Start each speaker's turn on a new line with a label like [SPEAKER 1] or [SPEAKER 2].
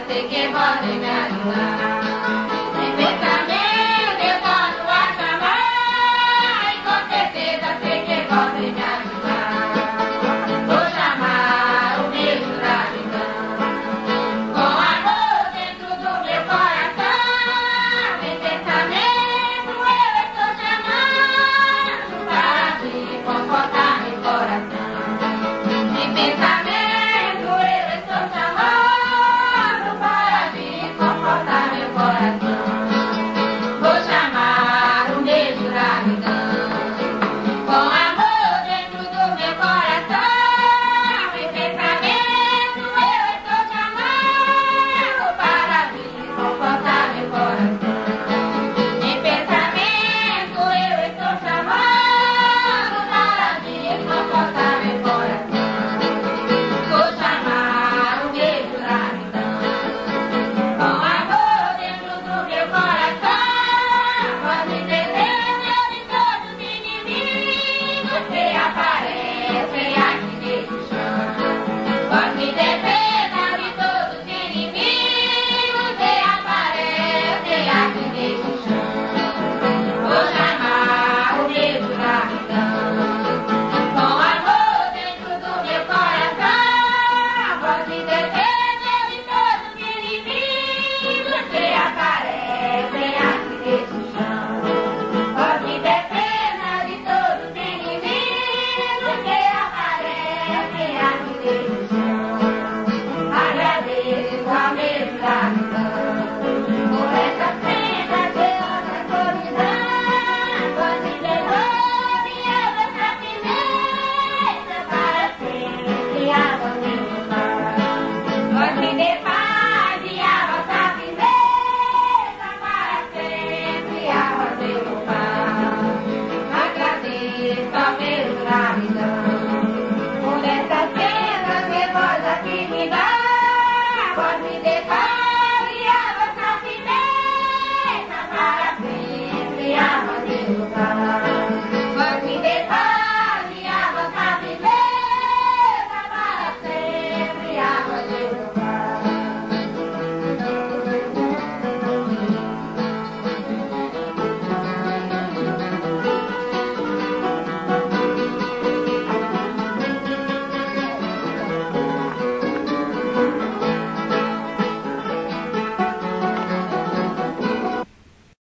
[SPEAKER 1] sei que podem me ajudar. Sem pensamento eu torno a chamar, e com certeza sei que podem me ajudar. Vou chamar o meu juramento, com amor dentro do meu coração. Sem pensamento eu estou chamando, para vir confortar meu coração. Sem pensamento eu estou chamando, para vir confortar meu coração. Vou chamar o meu juramento, com amor dentro do meu coração. Em pensamento eu estou chamando, para vir confortar meu coração. Em pensamento eu estou chamando, para vir confortar meu coração. Vou chamar o meu juramento, com amor dentro do meu coração. Pode defender de todos os inimigos que aparecem aqui nesse chão. Pode defender de todos os inimigos que aparecem aqui nesse chão. Vou chamar o meu juramento, com amor dentro do meu coração. Pode defender de todos os inimigos que aparecem aqui nesse chão. Pode defender de todos os inimigos que aparecem aqui nesse chão. Agradeço ao meu juramento por essa cena de outra solidão. Pode devolver a vossa firmeza para sempre a vossa ilusão. Pode me dar paz e a vossa firmeza para sempre a vossa ilusão. Agradeço ao meu juramento por essa cena nervosa que me dá. Pode me dar paz e a vossa firmeza para sempre a vossa ilusão.